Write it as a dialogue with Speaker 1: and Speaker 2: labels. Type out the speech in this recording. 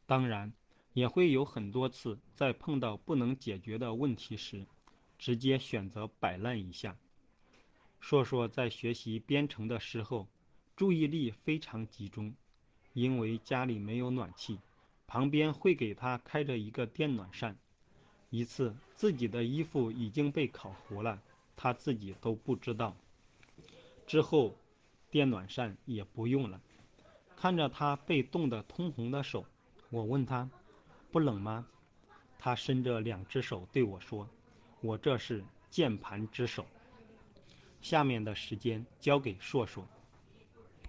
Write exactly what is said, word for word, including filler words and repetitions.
Speaker 1: 当然，也会有很多次在碰到不能解决的问题时，直接选择摆烂一下。硕硕在学习编程的时候，注意力非常集中，因为家里没有暖气，旁边会给他开着一个电暖扇。一次，自己的衣服已经被烤糊了，他自己都不知道。之后，电暖扇也不用了。看着他被冻得通红的手，我问他：“不冷吗？”他伸着两只手对我说：“我这是键盘之手。”下面的时间交给硕硕。